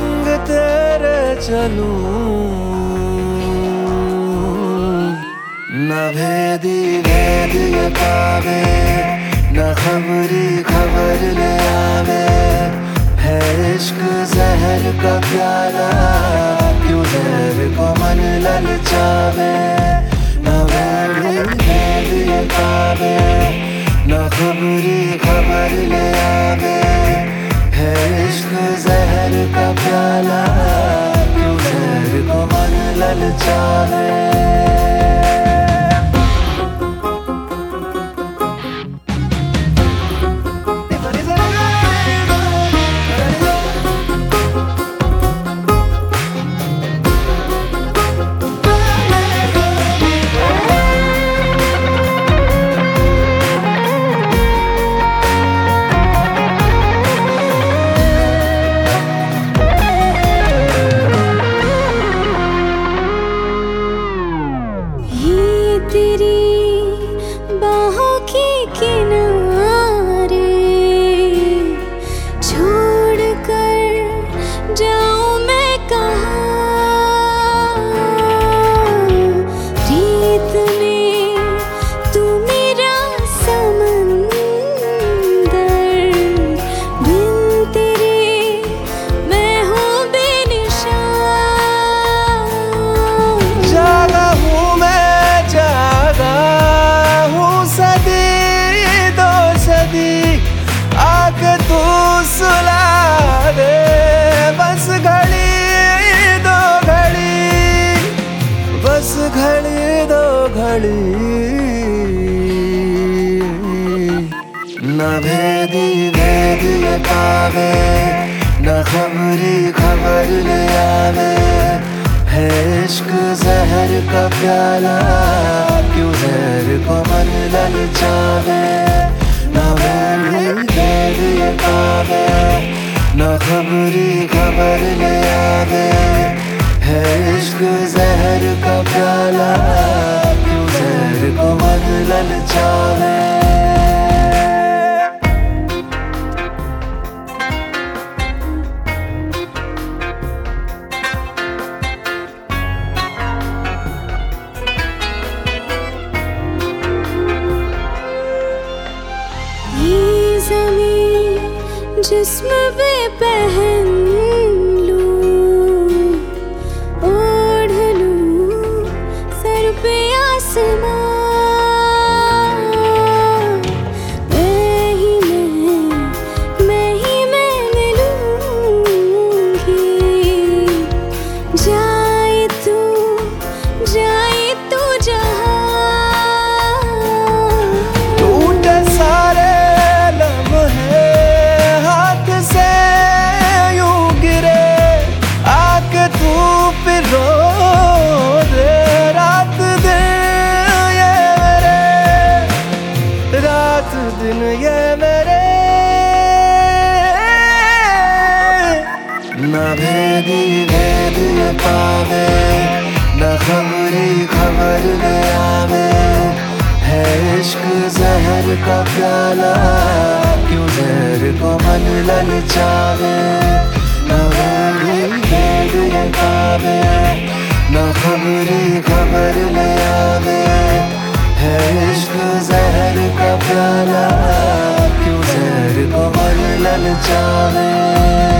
संग तेरे चलूं, न भेदी भेद ये पावे, न खबरी खबर ले आवे। है इश्क जहर का प्याला, क्यों जहर को मन ललचावे। न भेदी भेद ये पावे, न खबरी खबर ले आवे। है इश्क जहर का प्याला, क्यों जहर को मन ललचावे। तेरी बाहों के किनारे छोड़ कर जाऊं मैं कहाँ। रीत में तू मेरा समंदर, बिन तेरे मैं हूँ बेनिशान। जागा हूँ मैं, जागा हूँ सदी दो सदी, आके तू सुला दे बस घड़ी दो घड़ी, बस घड़ी दो घड़ी। न भेदी भेद ये पावे, न खबरी खबर ले आवे। है इश्क जहर का प्याला, क्यों जहर को मन ललचावे। न भेदी भेद ये पावे, न खबरी खबर ले आवे। है इश्क जहर का प्याला, क्यों जहर को मन ललचावे। ये ज़मीं जिस्म पे पहन लूं, ओढ़ लूं सर पे आसमां। मैं ही मिलूंगी, जाए तू जहाँ। टूटे सारे लम्हे हाथ से यूं गिरे, आके तू पिरो दे रात दिन ये मेरे, रात दिन ये मेरे। न भेदी भेद ये पावे, न खबरी खबर ले आवे। है इश्क जहर का प्याला, क्यों जहर को मन ललचावे। न भेदी भेद ये पावे, न खबरी खबर ले आवे। है इश्क जहर का प्याला, क्यों जहर को मन ललचावे।